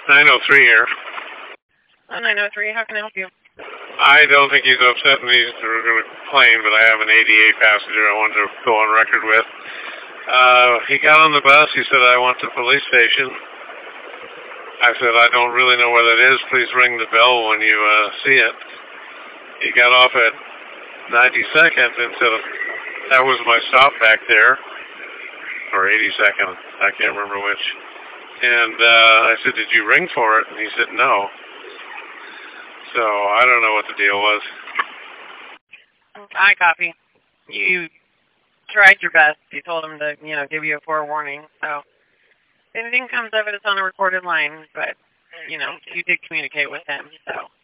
903 here. 903, how can I help you? I don't think he's upset and he's going to complain, but I have an ADA passenger I wanted to go on record with. He got on the bus. He said, I want to the police station. I said, I don't really know where that is. Please ring the bell when you see it. He got off at 92nd and said, that was my stop back there. Or 82nd. I can't remember which. And I said, did you ring for it? And he said, no. So I don't know what the deal was. I copy. You tried your best. You told him to, give you a forewarning. So if anything comes of it, it's on a recorded line. But, you did communicate with him. So